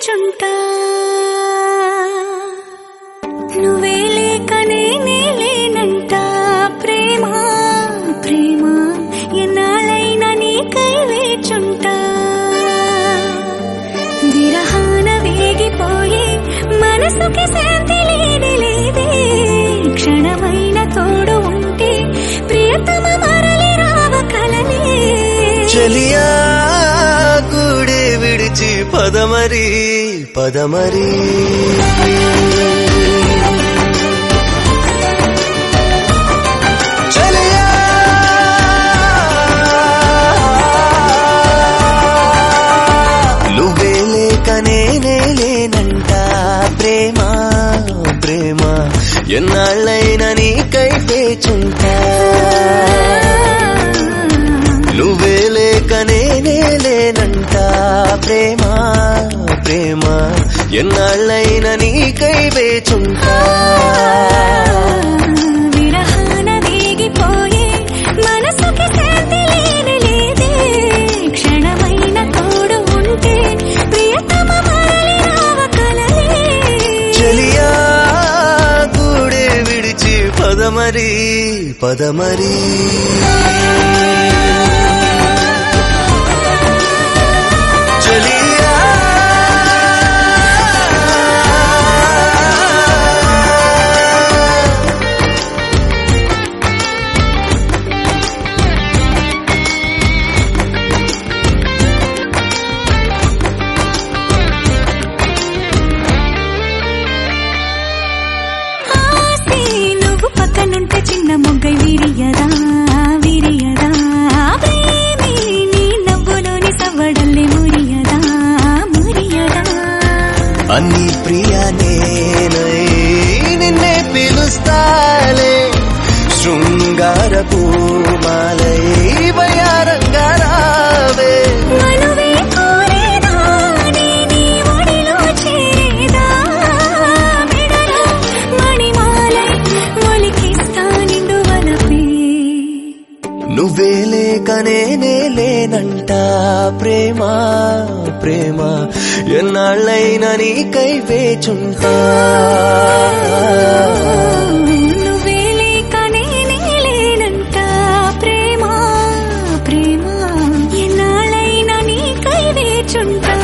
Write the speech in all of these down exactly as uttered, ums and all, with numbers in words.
వేచుంటా నువ్వే లేక నేనే లేనంట ప్రేమ ప్రేమ ఎన్నాళ్ళైనా నీకై వేచుంటా విరహాన వేగిపోయే మనసుకి శాంతి లేదే లేదే క్షణమైన తోడు ఉంటే ప్రియతమ మరలి రావ కలనే చలియా గూడే విడిచి పదమరి పదమరి చలియా నువ్వే లేక నేనే లేనంట ప్రేమ ప్రేమ ఎన్నాళ్ళైనా నీకై వేచుంటా నువ్వే లేక నేనే లేనంట ప్రేమ ప్రేమ ఎన్నాళ్ళైనా నీకై వేచుంటా విరహాన వేగిపోయే మనసుకి శాంతి లేనే లేదే క్షణమైన తోడు ఉంటే ప్రియతమ మరలి రావ కలనే చలియా గూడే విడిచి పదమరి పదమరి చలియా పక్కనుంటే చిన్న మొగ్గై విరియదా విరియదా ప్రేమే నీ నవ్వులోని సవ్వడల్లే మురియదా మురియదా అన్ని ప్రియా నేనై నిన్నే పిలుస్తాలే శృంగార పూమాలై వయారంగా రావే మనువే కోరేదా నీ ఒడిలో చేరేదా మెడలో మణిమాలై ఒలికిస్తా నిండు వలపే నువ్వే లేక నేనే లేనంట ప్రేమ ప్రేమ ఎన్నాళ్ళైనా నీకై వేచుంటా నువ్వే లేక నేనే లేనంట ప్రేమ ప్రేమ ఎన్నాళ్ళైనా నీకై వేచుంటా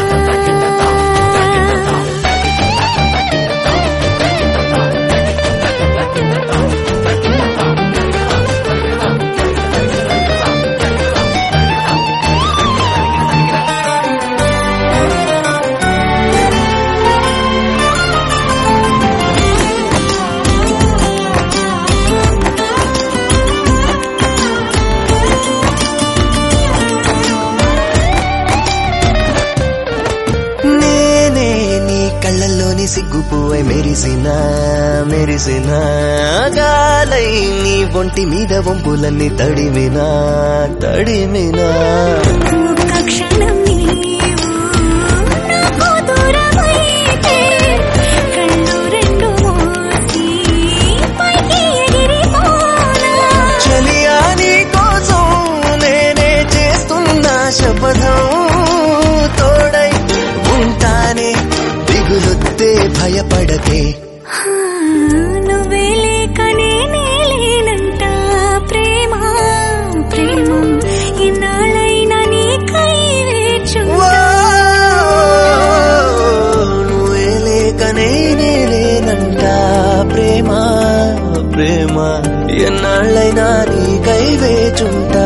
కళ్ళల్లోని సిగ్గుపోయి మెరిసిన మెరిసిన గాలై నీ ఒంటి మీద వంపులన్నీ తడిమినా తడిమినా ఒక్క క్షణం నీవు నాకు దూరమైతే కళ్ళు రెండు మూసి పైకి ఎగిరిపోనా చలియా నీ కోసం నేనే చేస్తున్నా శపథం తోడై ఉంటానే దిగులొత్తే భయపడకే నువ్వే లేక నేనే లేనంట ప్రేమ ప్రేమ ఇన్నాళ్ళైనా నీకై వేచుంటా నువ్వే లేక నేనే లేనంట ప్రేమ ప్రేమ ఎన్నాళ్ళైనా నీకై వేచుంటా